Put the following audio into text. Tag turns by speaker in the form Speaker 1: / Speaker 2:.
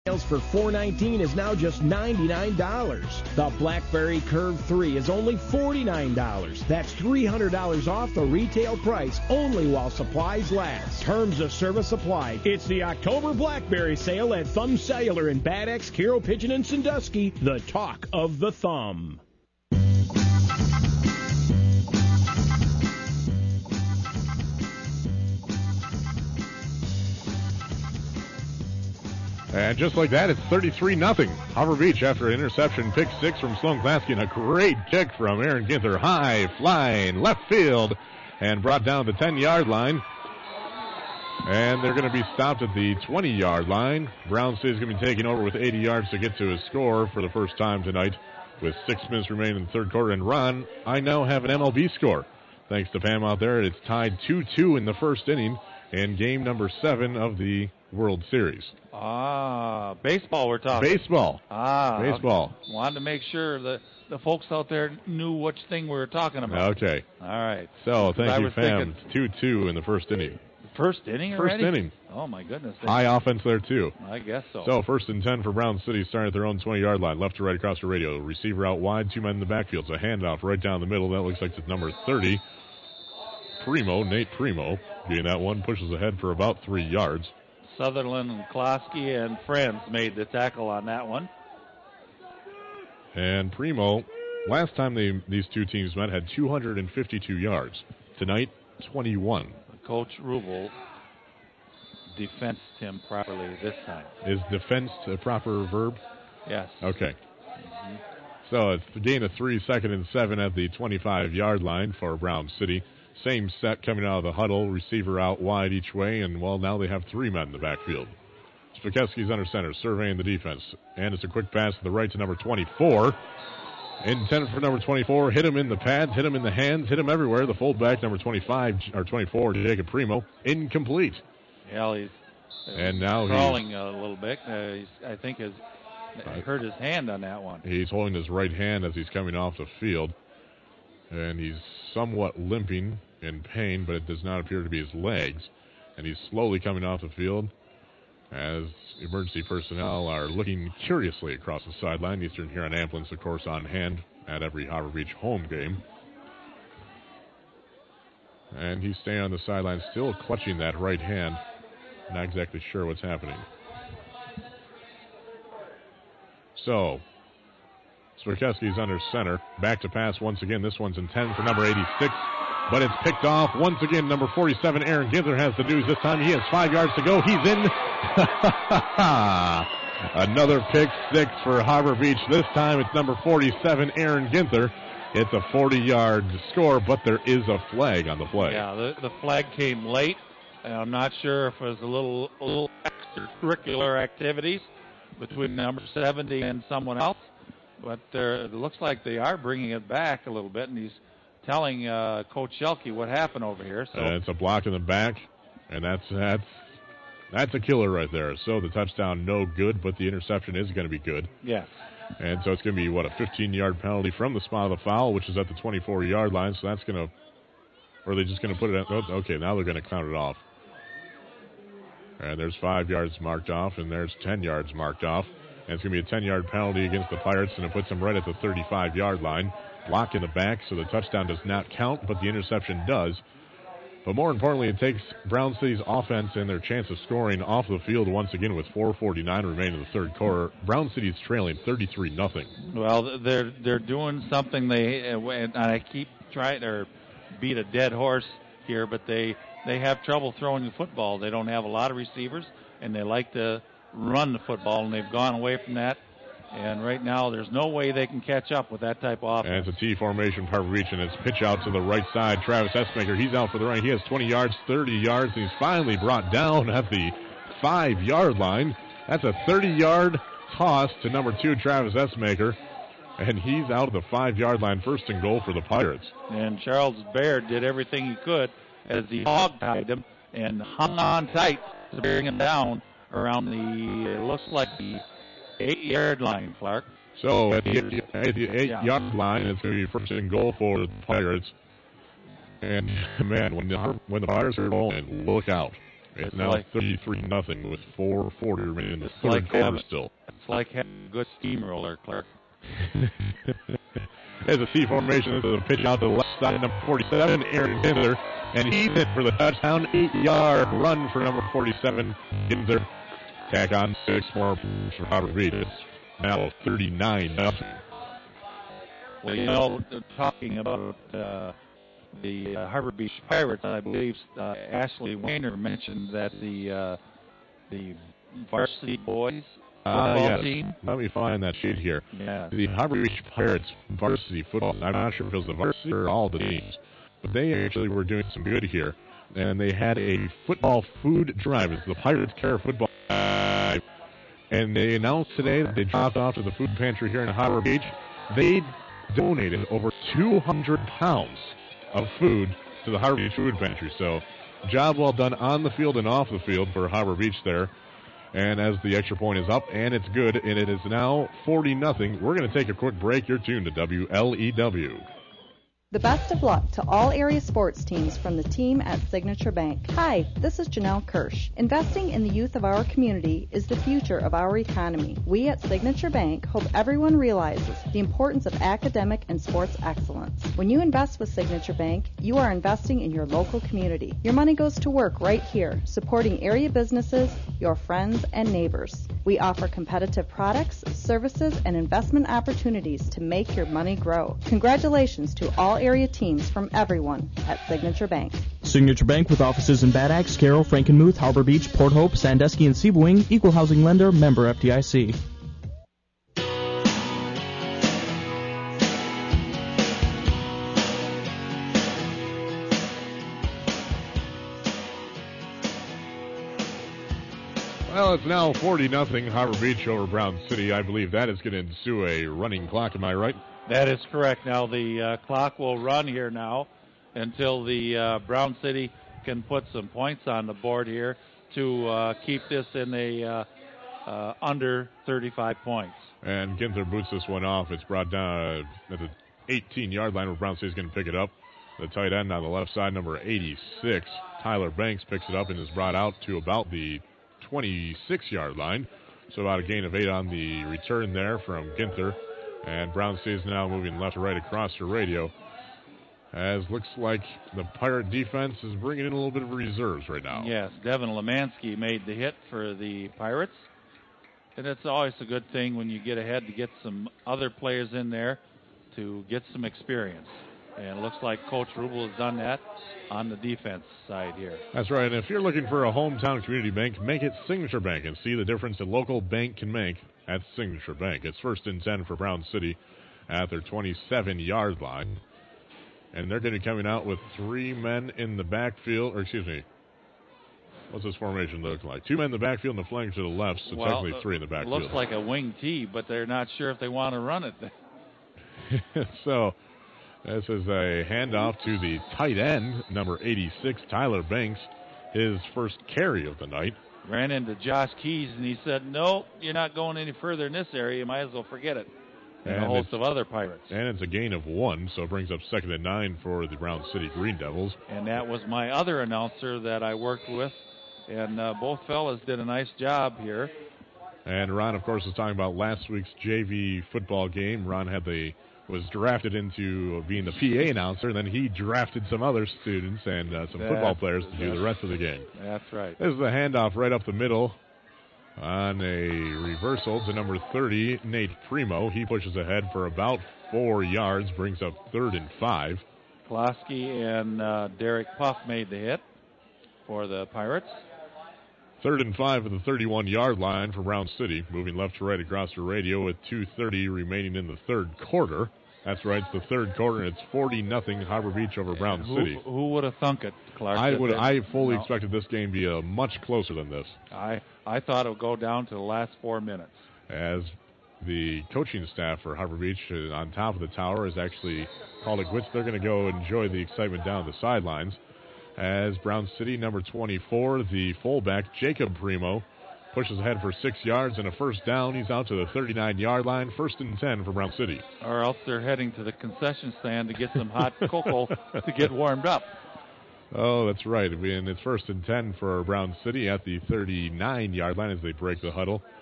Speaker 1: Sales for $419 is now just $99. The BlackBerry Curve 3 is only $49. That's $300 off the retail price only while supplies last. Terms of service apply. It's the October BlackBerry sale at Thumb Cellular in Bad Axe, Carroll, Pigeon, and Sandusky. The talk of the thumb.
Speaker 2: And just like that, it's 33-0. Harbor Beach after an interception, pick six from Sloan Klasky, and a great kick from Aaron Ginther. High, flying, left field, and brought down the 10-yard line. And they're going to be stopped at the 20-yard line. Brown City is going to be taking over with 80 yards to get to a score for the first time tonight with 6 minutes remaining in the third quarter. And Ron, I now have an MLB score. Thanks to Pam out there. It's tied 2-2 in the first inning in game number 7 of the World Series.
Speaker 3: Baseball we're talking.
Speaker 2: Baseball.
Speaker 3: Baseball. Okay. Wanted to make sure that the folks out there knew which thing we were talking about.
Speaker 2: Okay.
Speaker 3: All right.
Speaker 2: So, thank you, Pam. 2-2 in the first inning.
Speaker 3: First inning already?
Speaker 2: First inning.
Speaker 3: Oh, my goodness.
Speaker 2: High offense there, too.
Speaker 3: I guess so.
Speaker 2: So, 1st and 10 for Brown City, starting at their own 20-yard line. Left to right across the radio. Receiver out wide, 2 men in the backfield. So, a handoff right down the middle. That looks like it's number 30. Nate Primo, getting that one, pushes ahead for about 3 yards.
Speaker 3: Sutherland and Klosky and friends made the tackle on that one.
Speaker 2: And Primo, last time these two teams met, had 252 yards. Tonight, 21.
Speaker 3: Coach Rubel defensed him properly this time.
Speaker 2: Is defensed a proper verb?
Speaker 3: Yes.
Speaker 2: Okay. Mm-hmm. So it's the gain of 3, 2nd and 7 at the 25-yard line for Brown City. Same set coming out of the huddle, receiver out wide each way, and, well, now they have 3 men in the backfield. Spakowski's under center, surveying the defense. And it's a quick pass to the right to number 24. Intended for number 24, hit him in the pads, hit him in the hands, hit him everywhere. The fullback, number 25, or 24, Jacob Primo, incomplete.
Speaker 3: Yeah, he's
Speaker 2: and now
Speaker 3: crawling a little bit. I think has hurt his hand on that one.
Speaker 2: He's holding his right hand as he's coming off the field. And he's somewhat limping in pain, but it does not appear to be his legs. And he's slowly coming off the field as emergency personnel are looking curiously across the sideline. Eastern Huron ambulance, of course, on hand at every Harbor Beach home game. And he's staying on the sideline, still clutching that right hand. Not exactly sure what's happening. So, Switkowski's under center. Back to pass once again. This one's intended for number 86, but it's picked off. Once again, number 47, Aaron Ginther, has the news. This time he has 5 yards to go. He's in. Another pick six for Harbor Beach. This time it's number 47, Aaron Ginther. It's a 40-yard score, but there is a flag on the play.
Speaker 3: Yeah, the flag came late. And I'm not sure if it was a little extracurricular activities between number 70 and someone else. But it looks like they are bringing it back a little bit, and he's telling Coach Shelke what happened over here. So
Speaker 2: it's a block in the back, and that's a killer right there. So the touchdown, no good, but the interception is going to be good.
Speaker 3: Yes.
Speaker 2: And so it's going to be, a 15-yard penalty from the spot of the foul, which is at the 24-yard line. So that's going to, or are they just going to put it at, okay, now they're going to count it off. And there's 5 yards marked off, and there's 10 yards marked off. And it's going to be a 10-yard penalty against the Pirates, and it puts them right at the 35-yard line. Block in the back, so the touchdown does not count, but the interception does. But more importantly, it takes Brown City's offense and their chance of scoring off the field once again with 4:49 remaining in the third quarter. Brown City's trailing 33-0.
Speaker 3: Well, they're doing something and I keep trying to beat a dead horse here, but they have trouble throwing the football. They don't have a lot of receivers, and they like to run the football, and they've gone away from that. And right now, there's no way they can catch up with that type of offense.
Speaker 2: And it's a T formation, Harbor Beach, and it's pitch out to the right side. Travis Essmaker, he's out for the right. He has 20 yards, 30 yards, and he's finally brought down at the 5-yard line. That's a 30-yard toss to number 2, Travis Essmaker. And he's out of the 5-yard line, first and goal for the Pirates.
Speaker 3: And Charles Baird did everything he could as he hog-tied him and hung on tight to bring him down around it looks like the 8-yard line, Clark.
Speaker 2: So at the 8-yard line, it's going to be first and goal for the Pirates. And, man, when the Pirates are rolling, look out. It's now 33-0 with 4:40 remaining in the third quarter still.
Speaker 3: It's like having a good steamroller, Clark.
Speaker 2: There's a C formation. This is a pitch out to the left side, number 47, Aaron Ginther. And he's in for the touchdown, 8-yard run for number 47, Ginther. Tack on 6 more for Harbor Beach. It's now 39-0.
Speaker 3: Well, talking about the Harbor Beach Pirates, I believe Ashley Weiner mentioned that the varsity boys football team.
Speaker 2: Let me find that sheet here.
Speaker 3: Yeah.
Speaker 2: The Harbor Beach Pirates varsity football. I'm not sure if it was the varsity or all the teams, but they actually were doing some good here. And they had a football food drive. It's the Pirates Care Football Drive. And they announced today that they dropped off to the food pantry here in Harbor Beach. They donated over 200 pounds of food to the Harbor Beach Food Pantry. So, job well done on the field and off the field for Harbor Beach there. And as the extra point is up, and it's good, and it is now 40-0. We're going to take a quick break. You're tuned to WLEW.
Speaker 4: The best of luck to all area sports teams from the team at Signature Bank. Hi, this is Janelle Kirsch. Investing in the youth of our community is the future of our economy. We at Signature Bank hope everyone realizes the importance of academic and sports excellence. When you invest with Signature Bank, you are investing in your local community. Your money goes to work right here, supporting area businesses, your friends, and neighbors. We offer competitive products, services, and investment opportunities to make your money grow. Congratulations to all area teams from everyone at Signature Bank.
Speaker 5: Signature Bank with offices in Bad Axe, Carroll, Frankenmuth, Harbor Beach, Port Hope, Sandusky, and Seaboing. Equal housing lender, member FDIC.
Speaker 2: Well, it's now 40-0 Harbor Beach over Brown City. I believe that is going to ensue a running clock. Am I right?
Speaker 3: That is correct. Now the clock will run here now until the Brown City can put some points on the board here to keep this in a under 35 points.
Speaker 2: And Ginther boots this one off. It's brought down at the 18-yard line where Brown City's going to pick it up. The tight end on the left side, number 86, Tyler Banks, picks it up and is brought out to about the 26-yard line. So about a gain of 8 on the return there from Ginther. And Brown City is now moving left to right across the radio. As looks like the Pirate defense is bringing in a little bit of reserves right now.
Speaker 3: Yes, Devin Lemansky made the hit for the Pirates. And it's always a good thing when you get ahead to get some other players in there to get some experience. And it looks like Coach Rubel has done that on the defense side here.
Speaker 2: That's right. And if you're looking for a hometown community bank, make it Signature Bank and see the difference a local bank can make at Signature Bank. It's 1st and 10 for Brown City at their 27-yard line. And they're going to be coming out with 3 men in the backfield. Or excuse me, what's this formation look like? 2 men in the backfield and the flank to the left, so technically 3 in the backfield.
Speaker 3: Looks like a wing tee, but they're not sure if they want to run it.
Speaker 2: So this is a handoff to the tight end, number 86, Tyler Banks, his first carry of the night.
Speaker 3: Ran into Josh Keys, and he said, no, you're not going any further in this area. You might as well forget it. And a host of other Pirates.
Speaker 2: And it's a gain of 1, so it brings up 2nd and 9 for the Brown City Green Devils.
Speaker 3: And that was my other announcer that I worked with, and both fellas did a nice job here.
Speaker 2: And Ron, of course, was talking about last week's JV football game. Ron was drafted into being the PA announcer, and then he drafted some other students and some football players to do the rest of the game.
Speaker 3: That's right.
Speaker 2: This is a handoff right up the middle on a reversal to number 30, Nate Primo. He pushes ahead for about 4 yards, brings up 3rd and 5.
Speaker 3: Klosky and Derek Puff made the hit for the Pirates.
Speaker 2: 3rd and 5 at the 31-yard line for Brown City, moving left to right across the radio with 2:30 remaining in the third quarter. That's right, it's the third quarter, and it's 40-0 Harbor Beach over Brown City.
Speaker 3: Who would have thunk it, Clark?
Speaker 2: I fully expected this game to be much closer than this.
Speaker 3: I thought it would go down to the last 4 minutes.
Speaker 2: As the coaching staff for Harbor Beach on top of the tower has actually called it quits. They're going to go enjoy the excitement down the sidelines. As Brown City, number 24, the fullback, Jacob Primo, pushes ahead for 6 yards and a first down. He's out to the 39-yard line, 1st and 10 for Brown City.
Speaker 3: Or else they're heading to the concession stand to get some hot cocoa to get warmed up.
Speaker 2: Oh, that's right. And it's 1st and 10 for Brown City at the 39-yard line as they break the huddle.